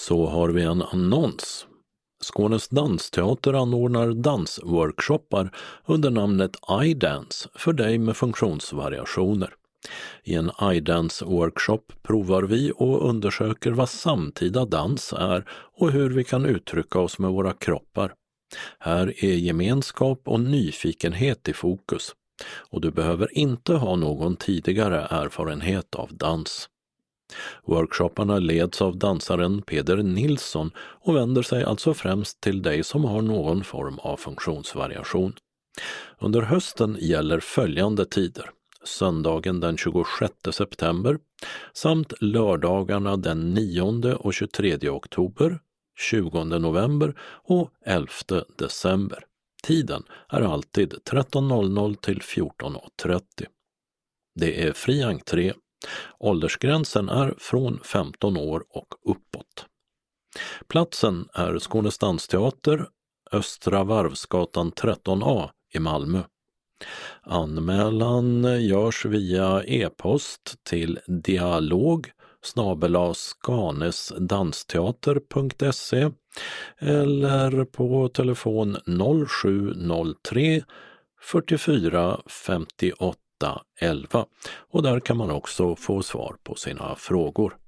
Så har vi en annons. Skånes dansteater anordnar dansworkshoppar under namnet iDance för dig med funktionsvariationer. I en iDance-workshop provar vi och undersöker vad samtida dans är och hur vi kan uttrycka oss med våra kroppar. Här är gemenskap och nyfikenhet i fokus. Och du behöver inte ha någon tidigare erfarenhet av dans. Workshopparna leds av dansaren Peder Nilsson och vänder sig alltså främst till dig som har någon form av funktionsvariation. Under hösten gäller följande tider: söndagen den 26 september samt lördagarna den 9 och 23 oktober, 20 november och 11 december. Tiden är alltid 13.00 till 14.30. Det är fri entré. Åldersgränsen är från 15 år och uppåt. Platsen är Skånes dansteater, Östra Varvsgatan 13A i Malmö. Anmälan görs via e-post till dialog@skanesdansteater.se eller på telefon 0703 44 58 11 och där kan man också få svar på sina frågor.